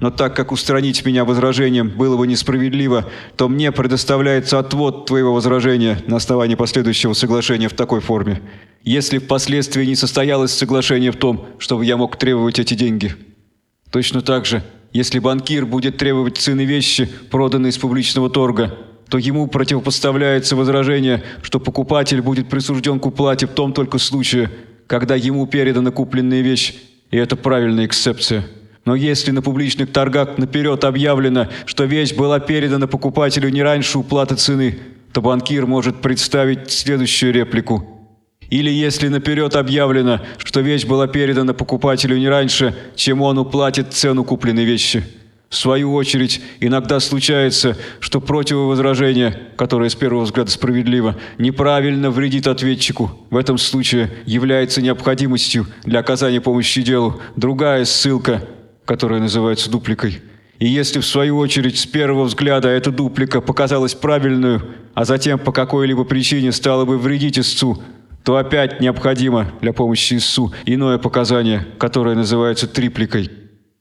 но так как устранить меня возражением было бы несправедливо, то мне предоставляется отвод твоего возражения на основании последующего соглашения в такой форме. Если впоследствии не состоялось соглашение в том, чтобы я мог требовать эти деньги. Точно так же, если банкир будет требовать цены вещи, проданной с публичного торга, то ему противопоставляется возражение, что покупатель будет присужден к уплате в том только случае, когда ему передана купленная вещь, и это правильная эксцепция. Но если на публичных торгах наперед объявлено, что вещь была передана покупателю не раньше уплаты цены, то банкир может представить следующую реплику. Или если наперед объявлено, что вещь была передана покупателю не раньше, чем он уплатит цену купленной вещи. В свою очередь, иногда случается, что противовозражение, которое с первого взгляда справедливо, неправильно вредит ответчику. В этом случае является необходимостью для оказания помощи делу другая ссылка, которая называется дупликой. И если в свою очередь с первого взгляда эта дуплика показалась правильную, а затем по какой-либо причине стала бы вредить истцу, то опять необходимо для помощи истцу иное показание, которое называется трипликой.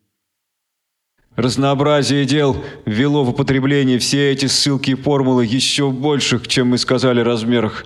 Разнообразие дел ввело в употребление все эти ссылки и формулы еще в больших, чем мы сказали, размерах.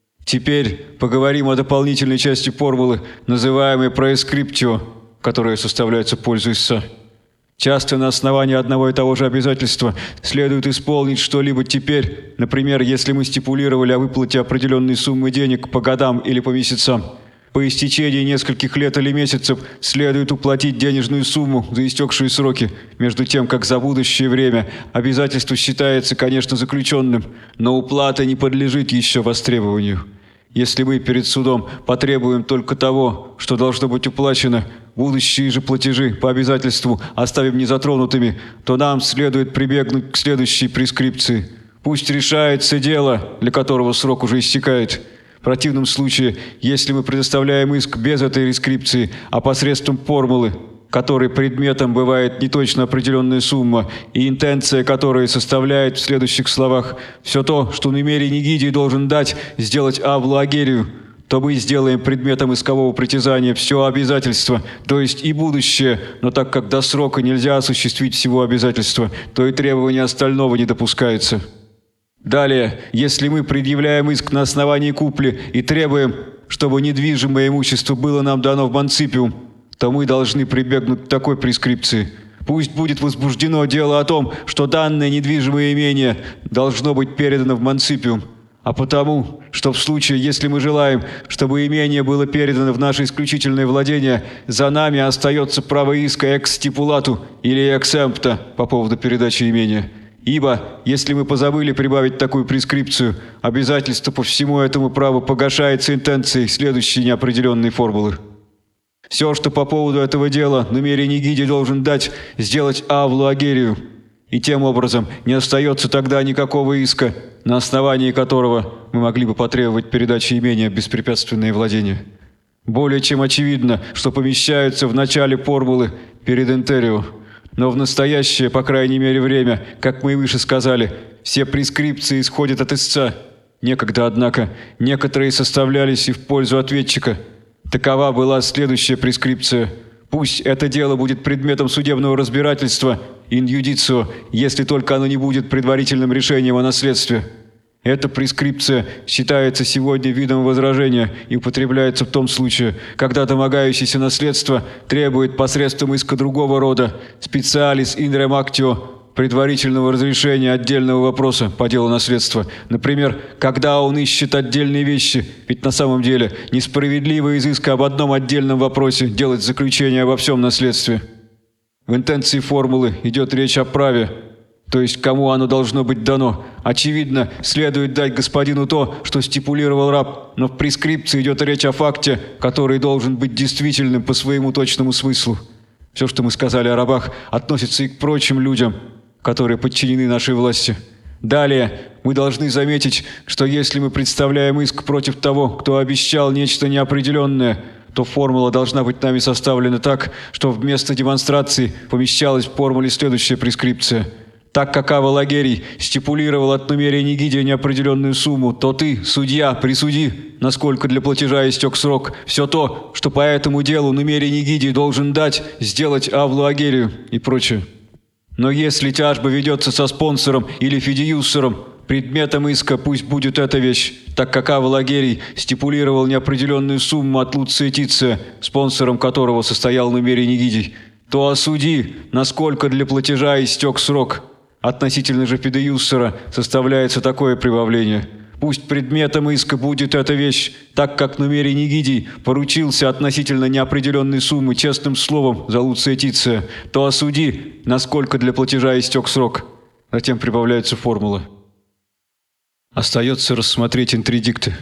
Теперь поговорим о дополнительной части формулы, называемой проэскриптио, которая составляется в пользу истца. Часто на основании одного и того же обязательства следует исполнить что-либо теперь, например, если мы стипулировали о выплате определенной суммы денег по годам или по месяцам. По истечении нескольких лет или месяцев следует уплатить денежную сумму за истекшие сроки, между тем, как за будущее время обязательство считается, конечно, заключенным, но уплата не подлежит еще востребованию. Если мы перед судом потребуем только того, что должно быть уплачено, будущие же платежи по обязательству оставим незатронутыми, то нам следует прибегнуть к следующей прескрипции. Пусть решается дело, для которого срок уже истекает. В противном случае, если мы предоставляем иск без этой рескрипции, а посредством формулы, которой предметом бывает неточно определенная сумма, и интенция которой составляет в следующих словах «все то, что Нумерий Нигидий должен дать, сделать Авлу Агерию», то мы сделаем предметом искового притязания все обязательство, то есть и будущее, но так как до срока нельзя осуществить всего обязательства, то и требование остального не допускается. Далее, если мы предъявляем иск на основании купли и требуем, чтобы недвижимое имущество было нам дано в манципиум, то мы должны прибегнуть к такой прескрипции. Пусть будет возбуждено дело о том, что данное недвижимое имение должно быть передано в манципиум, а потому, что в случае, если мы желаем, чтобы имение было передано в наше исключительное владение, за нами остается право иска экс-стипулату или экс-эмпта по поводу передачи имения. Ибо, если мы позабыли прибавить такую прескрипцию, обязательство по всему этому праву погашается интенцией следующей неопределенной формулы. Все, что по поводу этого дела Нумерий Нигидий должен дать, сделать Авлу Агерию, и тем образом не остается тогда никакого иска, на основании которого мы могли бы потребовать передачи имения в беспрепятственное владение. Более чем очевидно, что помещаются в начале формулы перед интерио. Но в настоящее, по крайней мере, время, как мы и выше сказали, все прескрипции исходят от истца. Некогда, однако, некоторые составлялись и в пользу ответчика. Такова была следующая прескрипция. Пусть это дело будет предметом судебного разбирательства in iudicio, если только оно не будет предварительным решением о наследстве. Эта прескрипция считается сегодня видом возражения и употребляется в том случае, когда домогающийся наследства требует посредством иска другого рода specialis in rem actio предварительного разрешения отдельного вопроса по делу наследства. Например, когда он ищет отдельные вещи, ведь на самом деле несправедливо из иска об одном отдельном вопросе делать заключение обо всем наследстве. В интенции формулы идет речь о праве, то есть кому оно должно быть дано. Очевидно, следует дать господину то, что стипулировал раб, но в прескрипции идет речь о факте, который должен быть действительным по своему точному смыслу. Все, что мы сказали о рабах, относится и к прочим людям, которые подчинены нашей власти. Далее, мы должны заметить, что если мы представляем иск против того, кто обещал нечто неопределенное, то формула должна быть нами составлена так, что вместо демонстрации помещалась в формуле следующая прескрипция. Так как Авл Агерий стипулировал от Нумерия Нигидия неопределенную сумму, то ты, судья, присуди, насколько для платежа истек срок, все то, что по этому делу Нумерий Нигидий должен дать, сделать Авлу Агерию и прочее. Но если тяжба ведется со спонсором или фидеюссором, предметом иска пусть будет эта вещь, так как Авалагерий стипулировал неопределенную сумму от Луция Тиция, спонсором которого состоял Нумерий Нигидий, то осуди, насколько для платежа истек срок. Относительно же фидеюссора составляется такое прибавление. Пусть предметом иска будет эта вещь, так как Нумерий Нигидий поручился относительно неопределенной суммы честным словом за Луция Тиция, то осуди, насколько для платежа истек срок. Затем прибавляются формулы. Остается рассмотреть интридикты.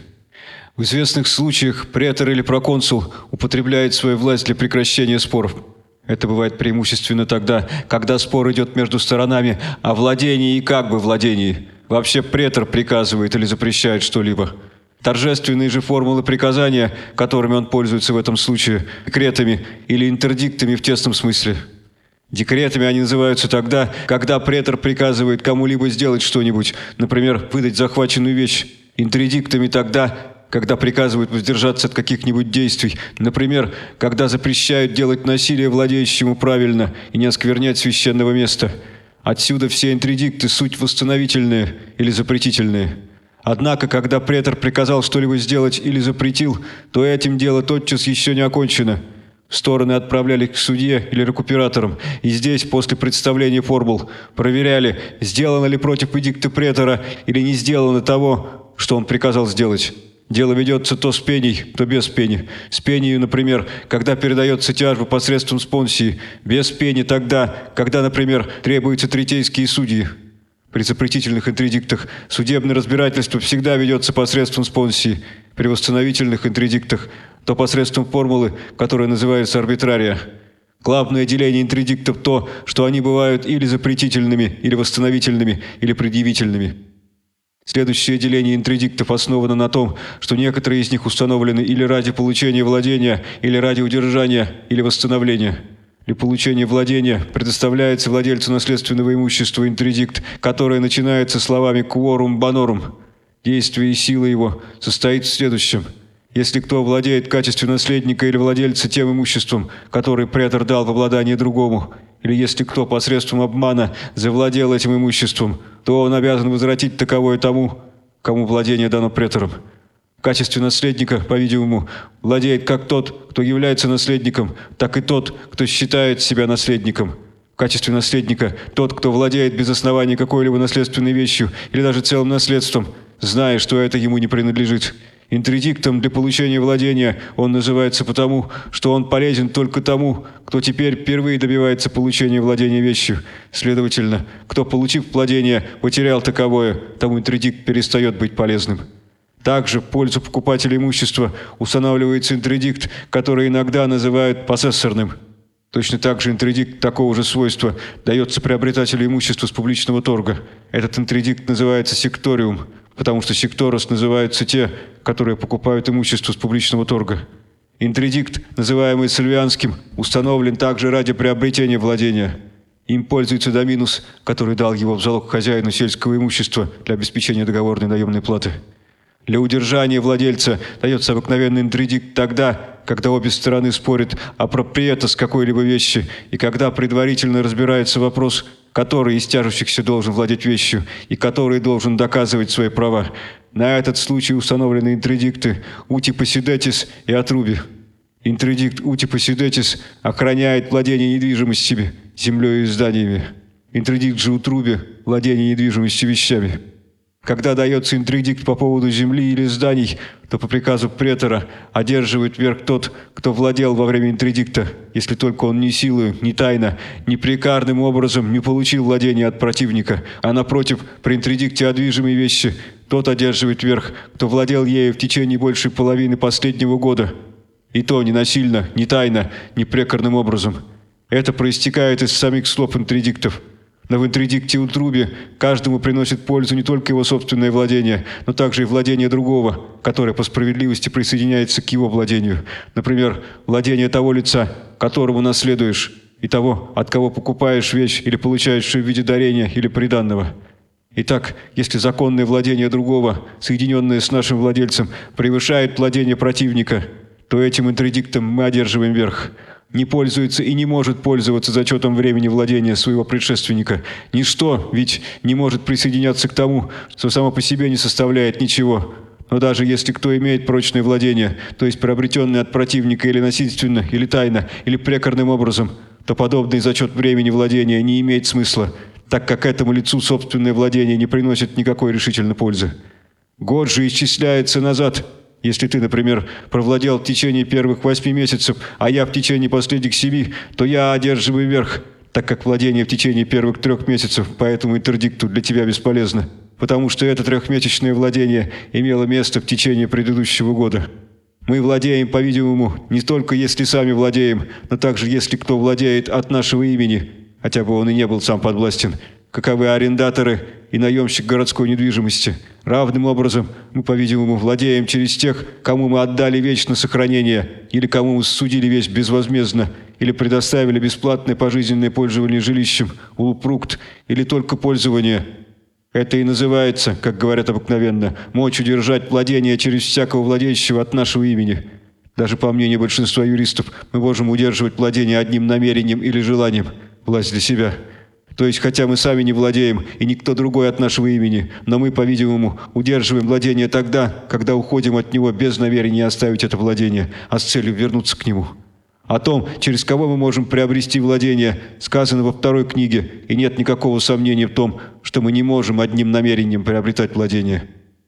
В известных случаях претор или проконсул употребляет свою власть для прекращения споров. Это бывает преимущественно тогда, когда спор идет между сторонами о владении и как бы владении. Вообще претор приказывает или запрещает что-либо. Торжественные же формулы приказания, которыми он пользуется в этом случае, декретами или интердиктами в тесном смысле. Декретами они называются тогда, когда претор приказывает кому-либо сделать что-нибудь, например, выдать захваченную вещь. Интердиктами тогда, когда приказывают воздержаться от каких-нибудь действий, например, когда запрещают делать насилие владеющему правильно и не осквернять священного места. Отсюда все интердикты суть восстановительные или запретительные. Однако, когда претор приказал что-либо сделать или запретил, то этим дело тотчас еще не окончено. Стороны отправлялись к судье или рекуператорам, и здесь, после представления формул, проверяли, сделано ли против эдикта претора или не сделано того, что он приказал сделать. Дело ведется то с пеней, то без пени. С пеней, например, когда передается тяжба посредством спонсии, без пени тогда, когда, например, требуются третейские судьи. При запретительных интердиктах судебное разбирательство всегда ведется посредством спонсии, при восстановительных интердиктах то посредством формулы, которая называется арбитрария. Главное деление интердиктов то, что они бывают или запретительными, или восстановительными, или предъявительными. Следующее деление интердиктов основано на том, что некоторые из них установлены или ради получения владения, или ради удержания, или восстановления. Для получения владения предоставляется владельцу наследственного имущества интердикт, который начинается словами «quorum bonorum». Действие и сила его состоит в следующем. Если кто владеет в качестве наследника или владельца тем имуществом, которое претор дал в обладание другому, или если кто посредством обмана завладел этим имуществом, то он обязан возвратить таковое тому, кому владение дано претором. В качестве наследника, по-видимому, владеет как тот, кто является наследником, так и тот, кто считает себя наследником. В качестве наследника тот, кто владеет без основания какой-либо наследственной вещью или даже целым наследством, зная, что это ему не принадлежит. Интердиктом для получения владения он называется потому, что он полезен только тому, кто теперь впервые добивается получения владения вещью. Следовательно, кто, получив владение, потерял таковое, тому интердикт перестает быть полезным. Также в пользу покупателя имущества устанавливается интердикт, который иногда называют поссессорным. Точно так же интердикт такого же свойства дается приобретателю имущества с публичного торга. Этот интердикт называется секториум, потому что секторос называются те, которые покупают имущество с публичного торга. Интердикт, называемый Сильвианским, установлен также ради приобретения владения. Им пользуется доминус, который дал его в залог хозяину сельского имущества для обеспечения договорной наемной платы. Для удержания владельца дается обыкновенный интердикт тогда, когда обе стороны спорят о проприетас какой-либо вещи и когда предварительно разбирается вопрос, который из тяжущихся должен владеть вещью и который должен доказывать свои права. На этот случай установлены интердикты «Ути посидетис» и «Отруби». Интердикт «Ути посидетис» охраняет владение недвижимостями, землей и зданиями. Интердикт же «Утруби» – владение недвижимостью вещами. Когда дается интердикт по поводу земли или зданий, то по приказу претора одерживает верх тот, кто владел во время интердикта, если только он ни силою, ни тайно, ни прикарным образом не получил владения от противника, а напротив, при интердикте о движимой вещи, тот одерживает верх, кто владел ею в течение большей половины последнего года, и то не насильно, не тайно, не прекарным образом. Это проистекает из самих слов интердиктов. Но в интердикте «Утруби» каждому приносит пользу не только его собственное владение, но также и владение другого, которое по справедливости присоединяется к его владению. Например, владение того лица, которому наследуешь, и того, от кого покупаешь вещь или получаешь ее в виде дарения или приданного. Итак, если законное владение другого, соединенное с нашим владельцем, превышает владение противника, то этим интердиктом мы одерживаем верх. не пользуется и не может пользоваться зачетом времени владения своего предшественника. Ничто ведь не может присоединяться к тому, что само по себе не составляет ничего. Но даже если кто имеет прочное владение, то есть приобретенное от противника или насильственно, или тайно, или прекорным образом, то подобный зачет времени владения не имеет смысла, так как этому лицу собственное владение не приносит никакой решительной пользы. Год же исчисляется назад. Если ты, например, провладел в течение первых 8 месяцев, а я в течение последних 7, то я одерживаю верх, так как владение в течение первых 3 месяцев по этому интердикту для тебя бесполезно, потому что это 3-месячное владение имело место в течение предыдущего года. Мы владеем, по-видимому, не только если сами владеем, но также если кто владеет от нашего имени, хотя бы он и не был сам подвластен, каковы арендаторы и наемщик городской недвижимости. Равным образом мы, по-видимому, владеем через тех, кому мы отдали вещь на сохранение, или кому мы судили вещь безвозмездно, или предоставили бесплатное пожизненное пользование жилищем, улупрукт, или только пользование. Это и называется, как говорят обыкновенно, мочь удержать владение через всякого владеющего от нашего имени. Даже по мнению большинства юристов, мы можем удерживать владение одним намерением или желанием, власть для себя. То есть, хотя мы сами не владеем, и никто другой от нашего имени, но мы, по-видимому, удерживаем владение тогда, когда уходим от него без намерения оставить это владение, а с целью вернуться к нему. О том, через кого мы можем приобрести владение, сказано во 2 книге, и нет никакого сомнения в том, что мы не можем одним намерением приобретать владение.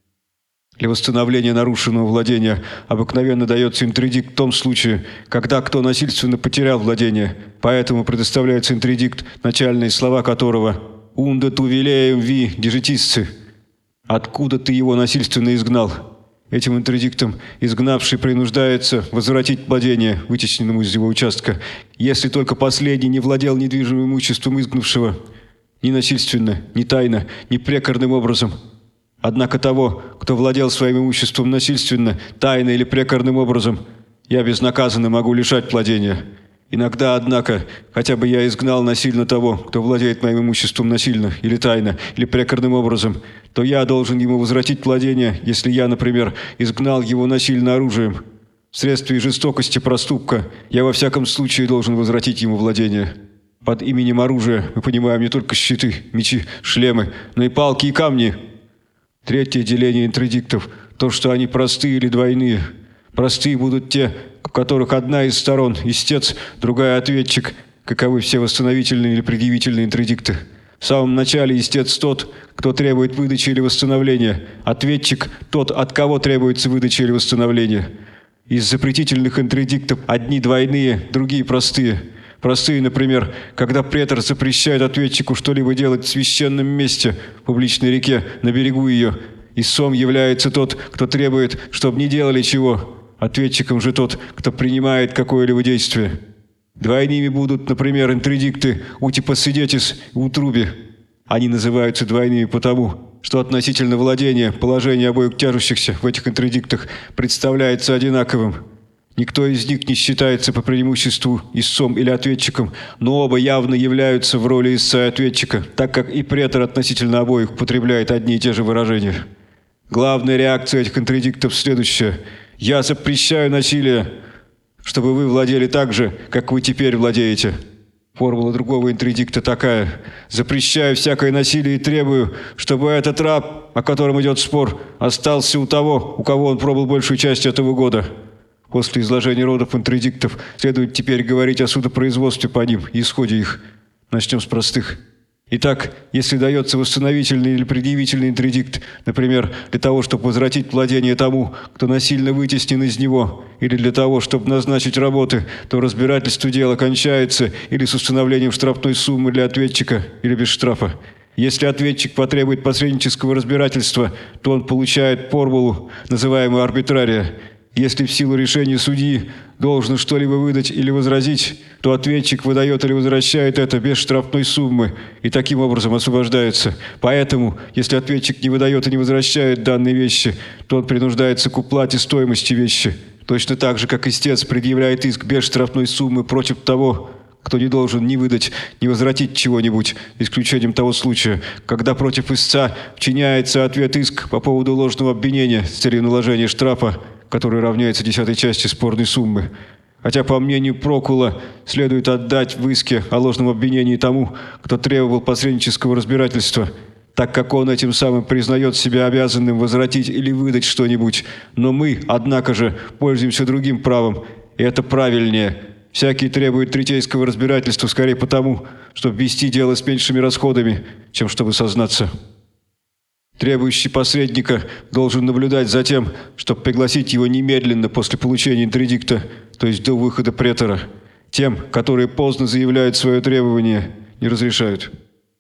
Для восстановления нарушенного владения обыкновенно дается интердикт в том случае, когда кто насильственно потерял владение, поэтому предоставляется интердикт, начальные слова которого «Унда ту вилеем ви дежитисцы» – «Откуда ты его насильственно изгнал?» Этим интердиктом изгнавший принуждается возвратить владение, вытесненному из его участка, если только последний не владел недвижимым имуществом изгнавшего ни насильственно, ни тайно, ни прекорным образом. Однако того, кто владел своим имуществом насильственно, тайно или прекорным образом, я безнаказанно могу лишать владения. Иногда, однако, хотя бы я изгнал насильно того, кто владеет моим имуществом насильно, или тайно, или прекорным образом, то я должен ему возвратить владение, если я, например, изгнал его насильно оружием. Вследствие жестокости проступка я во всяком случае должен возвратить ему владение. Под именем оружия мы понимаем не только щиты, мечи, шлемы, но и палки и камни. Третье деление интердиктов – то, что они простые или двойные. Простые будут те, в которых одна из сторон – истец, другая – ответчик, каковы все восстановительные или предъявительные интердикты. В самом начале истец тот, кто требует выдачи или восстановления, ответчик – тот, от кого требуется выдача или восстановление. Из запретительных интердиктов одни двойные, другие простые. Простые, например, когда претор запрещает ответчику что-либо делать в священном месте, в публичной реке, на берегу ее. Истцом является тот, кто требует, чтобы не делали чего. Ответчиком же тот, кто принимает какое-либо действие. Двойными будут, например, интердикты «утипа свидетис» и «утруби». Они называются двойными потому, что относительно владения положение обоих тяжущихся в этих интердиктах представляется одинаковым. Никто из них не считается по преимуществу истцом или ответчиком, но оба явно являются в роли истца и ответчика, так как и претор относительно обоих употребляет одни и те же выражения. Главная реакция этих интердиктов следующая. «Я запрещаю насилие, чтобы вы владели так же, как вы теперь владеете». Формула другого интердикта такая. «Запрещаю всякое насилие и требую, чтобы этот раб, о котором идет спор, остался у того, у кого он пробыл большую часть этого года». После изложения родов интердиктов следует теперь говорить о судопроизводстве по ним и исходе их. Начнем с простых. Итак, если дается восстановительный или предъявительный интердикт, например, для того, чтобы возвратить владение тому, кто насильно вытеснен из него, или для того, чтобы назначить работы, то разбирательство дела кончается или с установлением штрафной суммы для ответчика, или без штрафа. Если ответчик потребует посреднического разбирательства, то он получает формулу, называемую арбитрария. Если в силу решения судьи должен что-либо выдать или возразить, то ответчик выдает или возвращает это без штрафной суммы и таким образом освобождается. Поэтому, если ответчик не выдает и не возвращает данные вещи, то он принуждается к уплате стоимости вещи. Точно так же, как истец предъявляет иск без штрафной суммы против того, кто не должен ни выдать, ни возвратить чего-нибудь, исключением того случая, когда против истца вчиняется ответ-иск по поводу ложного обвинения с целью наложения штрафа, который равняется 10-й части спорной суммы. Хотя, по мнению Прокула, следует отдать в иске о ложном обвинении тому, кто требовал посреднического разбирательства, так как он этим самым признает себя обязанным возвратить или выдать что-нибудь. Но мы, однако же, пользуемся другим правом, и это правильнее. Всякий требует третейского разбирательства скорее потому, чтобы вести дело с меньшими расходами, чем чтобы сознаться. Требующий посредника должен наблюдать за тем, чтобы пригласить его немедленно после получения интердикта, то есть до выхода претора. Тем, которые поздно заявляют свое требование, не разрешают.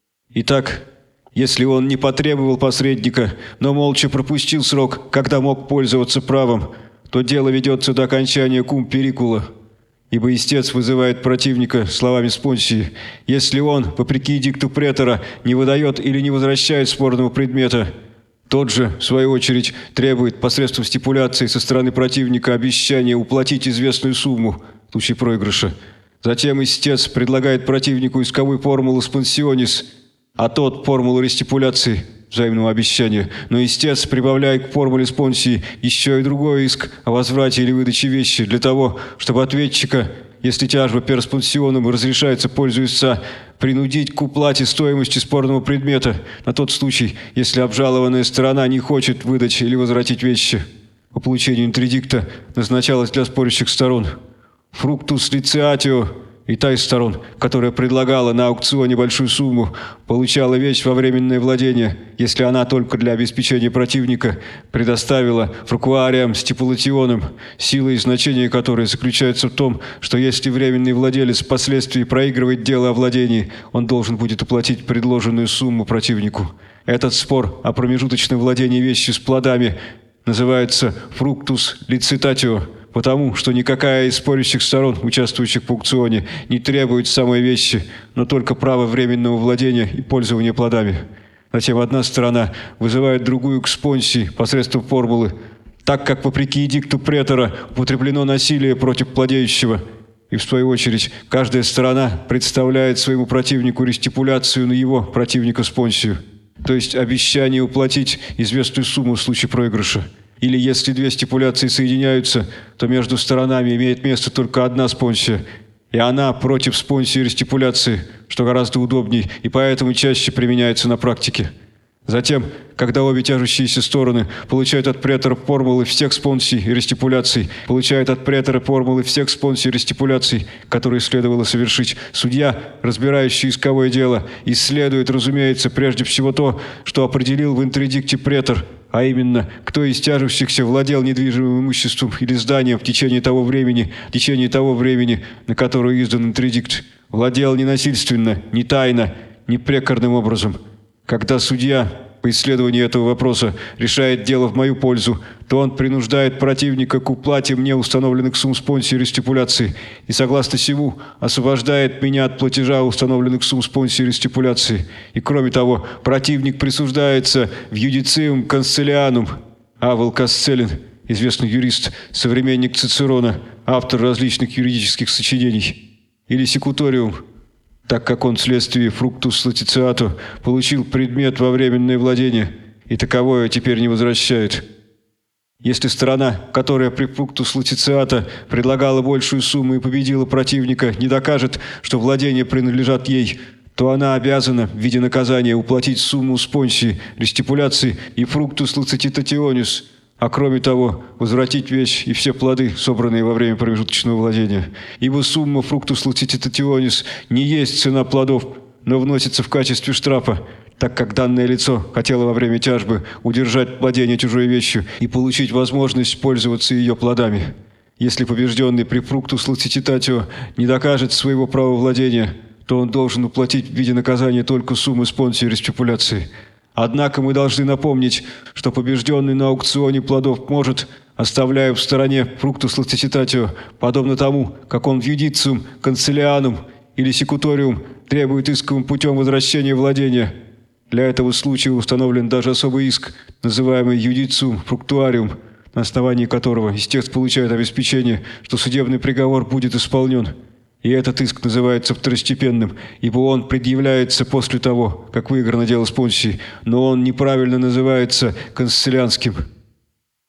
Итак, если он не потребовал посредника, но молча пропустил срок, когда мог пользоваться правом, то дело ведется до окончания кум перикула. Ибо истец вызывает противника словами спонсии. Если он, вопреки эдикту претора, не выдает или не возвращает спорного предмета, тот же, в свою очередь, требует посредством стипуляции со стороны противника обещания уплатить известную сумму в случае проигрыша. Затем истец предлагает противнику исковую формулу спонсионис, а тот формулу рестипуляции, взаимного обещания. Но истец прибавляет к формуле спонсии еще и другой иск о возврате или выдаче вещи для того, чтобы ответчика, если тяжба перспонсионом разрешается пользуясь, принудить к уплате стоимости спорного предмета на тот случай, если обжалованная сторона не хочет выдать или возвратить вещи. По получению интердикта назначалось для спорящих сторон фруктус лициатио, и та из сторон, которая предлагала на аукционе большую сумму, получала вещь во временное владение, если она только для обеспечения противника предоставила фрукуариям стипулационам, сила и значение которой заключается в том, что если временный владелец впоследствии проигрывает дело о владении, он должен будет уплатить предложенную сумму противнику. Этот спор о промежуточном владении вещью с плодами называется фруктус лицитатио, потому что никакая из спорящих сторон, участвующих в аукционе, не требует самой вещи, но только права временного владения и пользования плодами. Затем одна сторона вызывает другую к спонсии посредством формулы, так как вопреки эдикту претора употреблено насилие против владеющего, и в свою очередь каждая сторона представляет своему противнику рестипуляцию на его противника спонсию, то есть обещание уплатить известную сумму в случае проигрыша. Или если две стипуляции соединяются, то между сторонами имеет место только одна спонсия, и она против спонсии рестипуляции, что гораздо удобнее и поэтому чаще применяется на практике. Затем, когда обе тяжущиеся стороны получают от претора формулы всех спонсий и рестипуляций, получают от претора формулы всех спонсий и рестипуляций, которые следовало совершить, судья, разбирающий исковое дело, исследует, разумеется, прежде всего то, что определил в интердикте претор, а именно, кто из тяжущихся владел недвижимым имуществом или зданием в течение того времени, на которое издан интердикт, владел не насильственно, не тайно, не прекорным образом. Когда судья по исследованию этого вопроса решает дело в мою пользу, то он принуждает противника к уплате мне установленных сумм спонсии и рестипуляции и, согласно сему, освобождает меня от платежа установленных сумм спонсии и рестипуляции. И, кроме того, противник присуждается в юдициум канцелианум. Авел Касцелин, известный юрист, современник Цицерона, автор различных юридических сочинений. Или секуториум, так как он вследствие фруктус латициато получил предмет во временное владение, и таковое теперь не возвращает. Если сторона, которая при фруктус латициато предлагала большую сумму и победила противника, не докажет, что владения принадлежат ей, то она обязана в виде наказания уплатить сумму спонсии, рестипуляции и фруктус лацититационис, а кроме того, возвратить вещь и все плоды, собранные во время промежуточного владения. Ибо сумма фруктус лацититационис не есть цена плодов, но вносится в качестве штрафа, так как данное лицо хотело во время тяжбы удержать владение чужой вещью и получить возможность пользоваться ее плодами. Если побежденный при фруктус лацититатио не докажет своего права владения, то он должен уплатить в виде наказания только сумму спонсии и рестипуляции. Однако мы должны напомнить, что побежденный на аукционе плодов может, оставляя в стороне фруктус лацититатио, подобно тому, как он в юдициум, канцелианум или секуториум требует исковым путем возвращения владения. Для этого случая установлен даже особый иск, называемый юдициум фруктуариум, на основании которого истец получает обеспечение, что судебный приговор будет исполнен. И этот иск называется второстепенным, ибо он предъявляется после того, как выиграно дело спонсии, но он неправильно называется канцелянским.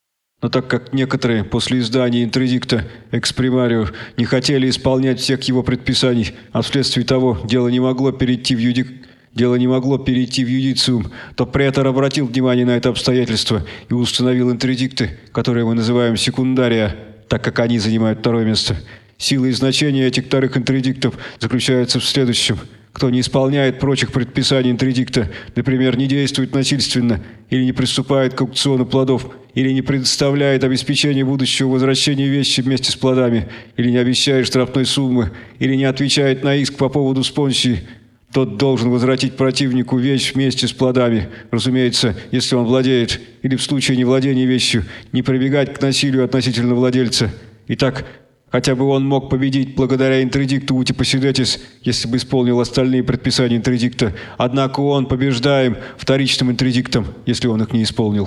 Но так как некоторые после издания интердикта экспримарио не хотели исполнять всех его предписаний, а вследствие того дело не могло перейти в юдициум, то претор обратил внимание на это обстоятельство и установил интердикты, которые мы называем секундария, так как они занимают второе место. Сила и значение этих вторых интердиктов заключаются в следующем. Кто не исполняет прочих предписаний интердикта, например, не действует насильственно, или не приступает к аукциону плодов, или не предоставляет обеспечение будущего возвращения вещи вместе с плодами, или не обещает штрафной суммы, или не отвечает на иск по поводу спонсии, тот должен возвратить противнику вещь вместе с плодами, разумеется, если он владеет, или в случае невладения вещью, не прибегать к насилию относительно владельца. Итак, хотя бы он мог победить благодаря интердикту ути посидетис, если бы исполнил остальные предписания интердикта, однако он побеждаем вторичным интердиктом, если он их не исполнил.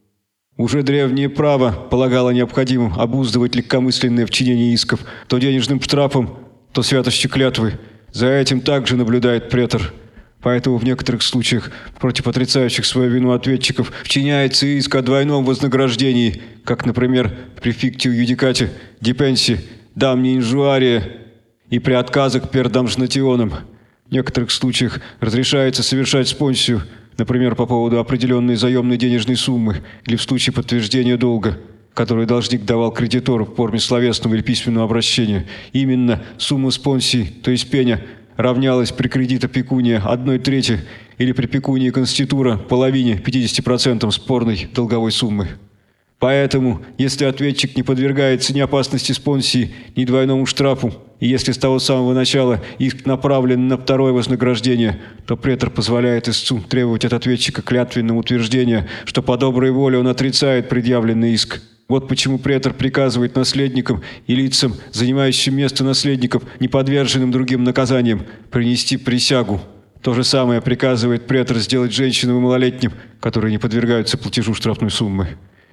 Уже древнее право полагало необходимым обуздывать легкомысленное вчинение исков то денежным штрафом, то святостью клятвы. За этим также наблюдает претор. Поэтому в некоторых случаях против отрицающих свою вину ответчиков вчиняется иск о двойном вознаграждении, как, например, при фиктио юдикате, депенси, дамни инжуария и при отказах пер дамжнатионом. В некоторых случаях разрешается совершать спонсию, например, по поводу определенной заемной денежной суммы или в случае подтверждения долга, который должник давал кредитору в форме словесного или письменного обращения. Именно сумма спонсии, то есть пеня, равнялась при кредито пекуния 1/3 или при пекунии конститура половине 50% спорной долговой суммы. Поэтому, если ответчик не подвергается ни опасности спонсии, ни двойному штрафу, и если с того самого начала иск направлен на второе вознаграждение, то претор позволяет истцу требовать от ответчика клятвенного утверждения, что по доброй воле он отрицает предъявленный иск. Вот почему претор приказывает наследникам и лицам, занимающим место наследников, не подверженным другим наказаниям, принести присягу. То же самое приказывает претор сделать женщинам и малолетним, которые не подвергаются платежу штрафной суммы.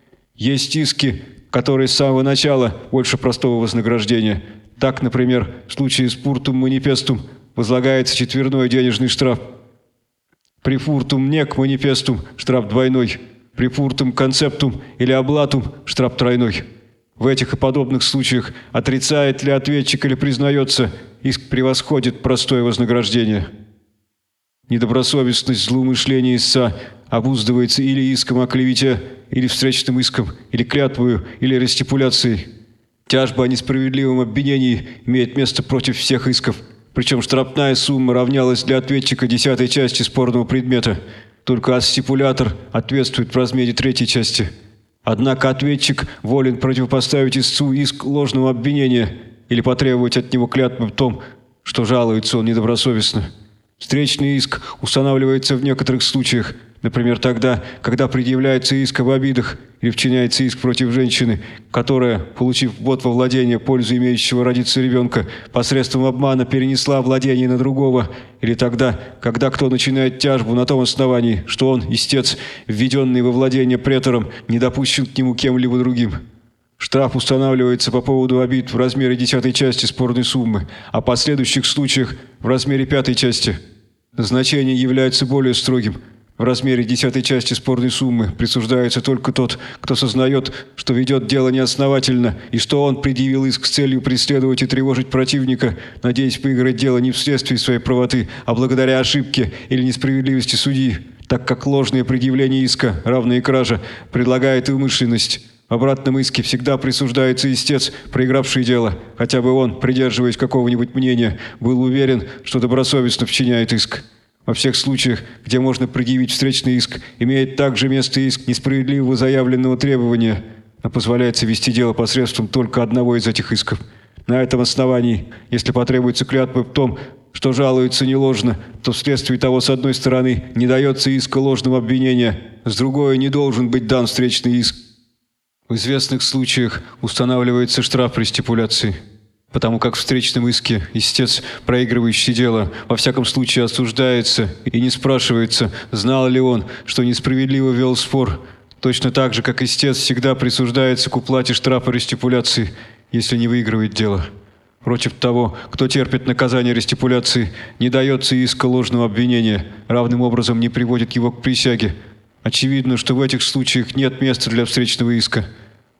Есть иски, которые с самого начала больше простого вознаграждения. Так, например, в случае с пуртум манифестум возлагается четверной денежный штраф. При фуртум нек манифестум штраф двойной. При фуртум концептум или облатум штраф тройной. В этих и подобных случаях отрицает ли ответчик или признается, иск превосходит простое вознаграждение. Недобросовестность злоумышления истца обуздывается или иском о клевете, или встречным иском, или клятвою, или рестипуляцией. Тяжба о несправедливом обвинении имеет место против всех исков, причем штрафная сумма равнялась для ответчика 10-й части спорного предмета. Только астипулятор ответствует в размере 3-й части. Однако ответчик волен противопоставить истцу иск ложного обвинения или потребовать от него клятвы в том, что жалуется он недобросовестно. Встречный иск устанавливается в некоторых случаях, например, тогда, когда предъявляется иск об обидах или вчиняется иск против женщины, которая, получив ввод во владение пользу имеющего родиться ребенка, посредством обмана перенесла владение на другого, или тогда, когда кто начинает тяжбу на том основании, что он, истец, введенный во владение претором, не допущен к нему кем-либо другим. Штраф устанавливается по поводу обид в размере 10-й части спорной суммы, а в последующих случаях в размере 5-й части. Назначение является более строгим. В размере 10-й части спорной суммы присуждается только тот, кто сознает, что ведет дело неосновательно и что он предъявил иск с целью преследовать и тревожить противника, надеясь выиграть дело не вследствие своей правоты, а благодаря ошибке или несправедливости судьи, так как ложное предъявление иска, равное краже, предлагает и умышленность. В обратном иске всегда присуждается истец, проигравший дело, хотя бы он, придерживаясь какого-нибудь мнения, был уверен, что добросовестно вчиняет иск. Во всех случаях, где можно предъявить встречный иск, имеет также место иск несправедливого заявленного требования, но позволяется вести дело посредством только одного из этих исков. На этом основании, если потребуется клятва в том, что жалуется не ложно, то вследствие того, с одной стороны, не дается иска ложного обвинения, с другой не должен быть дан встречный иск. В известных случаях устанавливается штраф при стипуляции, потому как в встречном иске истец, проигрывающий дело, во всяком случае осуждается и не спрашивается, знал ли он, что несправедливо вел спор, точно так же, как истец всегда присуждается к уплате штрафа рестипуляции, если не выигрывает дело. Против того, кто терпит наказание рестипуляции, не дается иска ложного обвинения, равным образом не приводит его к присяге. Очевидно, что в этих случаях нет места для встречного иска.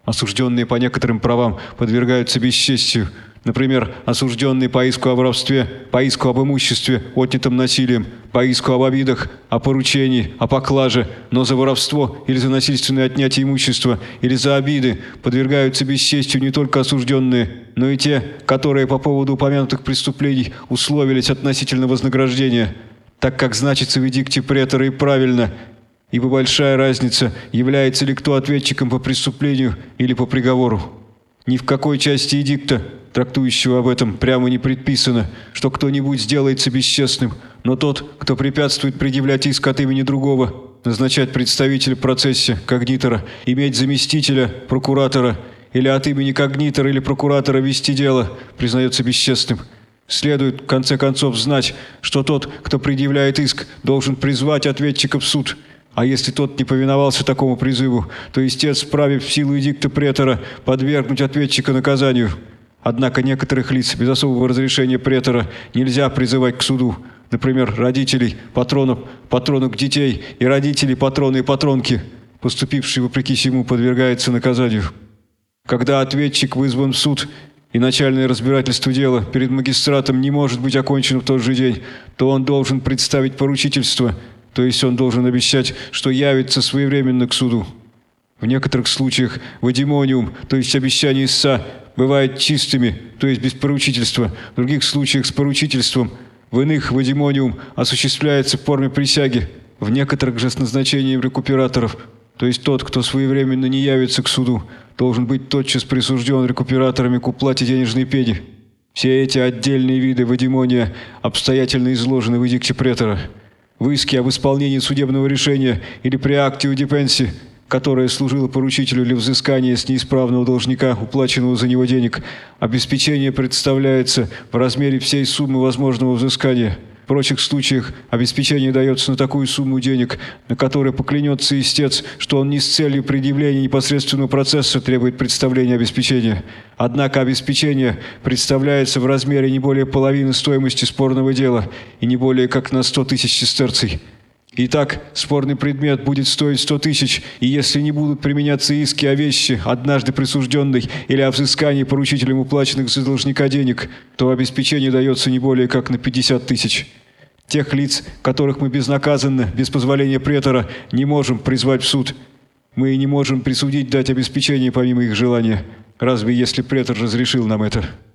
Осужденные по некоторым правам подвергаются бесчестию. Например, осужденные по иску о воровстве, по иску об имуществе, отнятом насилием, по иску об обидах, о поручении, о поклаже, но за воровство или за насильственное отнятие имущества, или за обиды подвергаются бесчестию не только осужденные, но и те, которые по поводу упомянутых преступлений условились относительно вознаграждения, так как значится в эдикте претора и правильно, ибо большая разница, является ли кто ответчиком по преступлению или по приговору. Ни в какой части эдикта, трактующего об этом, прямо не предписано, что кто-нибудь сделается бесчестным, но тот, кто препятствует предъявлять иск от имени другого, назначать представителя в процессе, когнитора, иметь заместителя, прокуратора, или от имени когнитора или прокуратора вести дело, признается бесчестным. Следует, в конце концов, знать, что тот, кто предъявляет иск, должен призвать ответчика в суд. А если тот не повиновался такому призыву, то истец вправе в силу эдикта претора подвергнуть ответчика наказанию. Однако некоторых лиц без особого разрешения претора нельзя призывать к суду. Например, родителей, патронов, патронок детей и родителей, патроны и патронки, поступившие вопреки сему, подвергаются наказанию. Когда ответчик вызван в суд и начальное разбирательство дела перед магистратом не может быть окончено в тот же день, то он должен представить поручительство, то есть он должен обещать, что явится своевременно к суду. В некоторых случаях вадимониум, то есть обещание истца, бывает чистыми, то есть без поручительства, в других случаях с поручительством, в иных вадимониум осуществляется в форме присяги, в некоторых же с назначением рекуператоров, то есть тот, кто своевременно не явится к суду, должен быть тотчас присужден рекуператорами к уплате денежной пени. Все эти отдельные виды вадимония обстоятельно изложены в эдикте претора. В иске об исполнении судебного решения или при акте удипенси, которое служило поручителю для взыскания с неисправного должника, уплаченного за него денег, обеспечение представляется в размере всей суммы возможного взыскания. В прочих случаях обеспечение дается на такую сумму денег, на которой поклянется истец, что он не с целью предъявления непосредственного процесса требует представления обеспечения. Однако обеспечение представляется в размере не более половины стоимости спорного дела и не более как на 100 тысяч сестерций. Итак, спорный предмет будет стоить 100 тысяч, и если не будут применяться иски о вещи, однажды присужденной, или о взыскании поручителем уплаченных за должника денег, то обеспечение дается не более как на 50 тысяч. Тех лиц, которых мы безнаказанно, без позволения претора, не можем призвать в суд. Мы и не можем присудить дать обеспечение помимо их желания, разве если претор разрешил нам это.